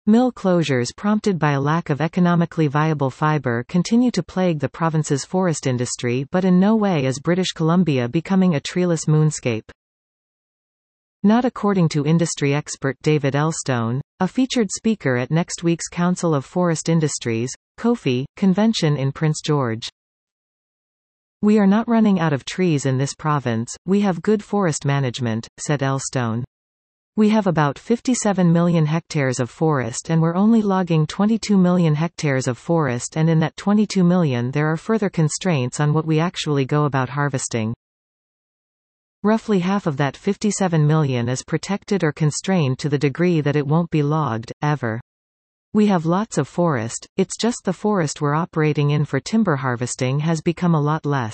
Mill closures prompted by a lack of economically viable fibre continue to plague the province's forest industry, but in no way is British Columbia becoming a treeless moonscape. Not according to industry expert David Elstone, a featured speaker at next week's Council of Forest Industries, COFI, convention in Prince George. "We are not running out of trees in this province, we have good forest management," said Elstone. "We have about 57 million hectares of forest and we're only logging 22 million hectares of forest, and in that 22 million there are further constraints on what we actually go about harvesting. Roughly half of that 57 million is protected or constrained to the degree that it won't be logged, ever. We have lots of forest, it's just the forest we're operating in for timber harvesting has become a lot less."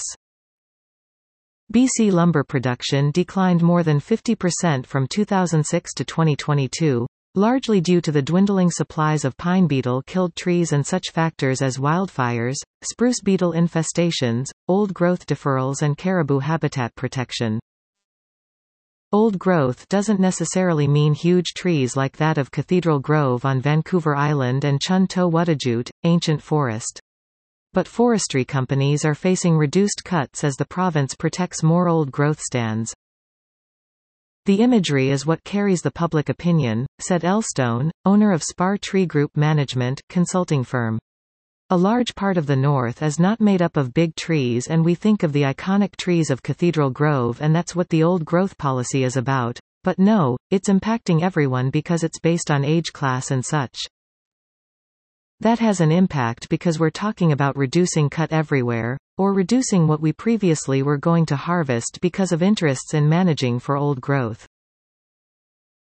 BC lumber production declined more than 50% from 2006 to 2022, largely due to the dwindling supplies of pine beetle-killed trees and such factors as wildfires, spruce beetle infestations, old growth deferrals and caribou habitat protection. Old growth doesn't necessarily mean huge trees like that of Cathedral Grove on Vancouver Island and Chun To Wuttajut, ancient forest. But forestry companies are facing reduced cuts as the province protects more old growth stands. "The imagery is what carries the public opinion," said Elstone, owner of Spar Tree Group Management consulting firm. "A large part of the north is not made up of big trees, and we think of the iconic trees of Cathedral Grove and that's what the old growth policy is about. But no, it's impacting everyone because it's based on age class and such. That has an impact because we're talking about reducing cut everywhere, or reducing what we previously were going to harvest because of interests in managing for old growth."